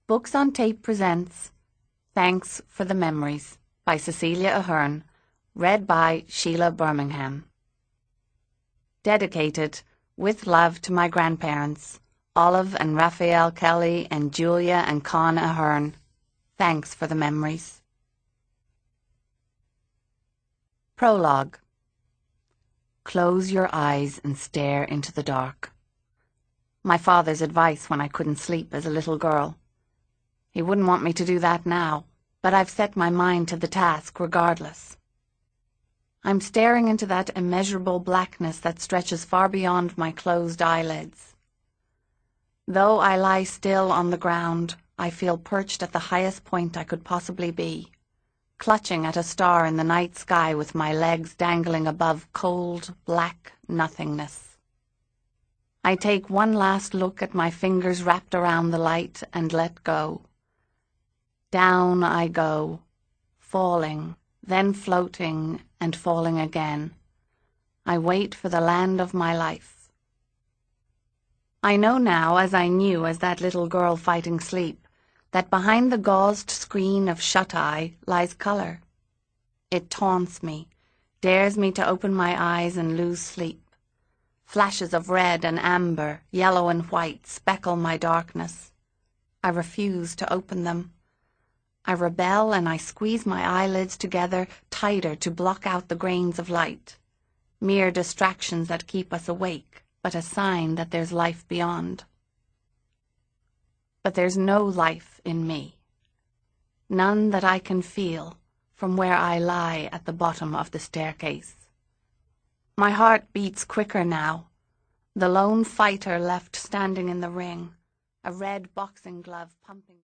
Books on Tape presents Thanks for the Memories by Cecilia Ahern, read by Sheila Birmingham. Dedicated with love to my grandparents, Olive and Raphael Kelly and Julia and Con Ahern. Thanks for the memories. Prologue. Close your eyes and stare into the dark. My father's advice when I couldn't sleep as a little girl. He wouldn't want me to do that now, but I've set my mind to the task regardless. I'm staring into that immeasurable blackness that stretches far beyond my closed eyelids. Though I lie still on the ground, I feel perched at the highest point I could possibly be, clutching at a star in the night sky with my legs dangling above cold, black nothingness. I take one last look at my fingers wrapped around the light and let go. Down I go, falling, then floating and falling again. I wait for the land of my life. I know now, as I knew as that little girl fighting sleep, that behind the gauzed screen of shut-eye lies color. It taunts me, dares me to open my eyes and lose sleep. Flashes of red and amber, yellow and white speckle my darkness. I refuse to open them. I rebel and I squeeze my eyelids together tighter to block out the grains of light. Mere distractions that keep us awake, but a sign that there's life beyond. But there's no life in me. None that I can feel from where I lie at the bottom of the staircase. My heart beats quicker now. The lone fighter left standing in the ring, a red boxing glove pumping.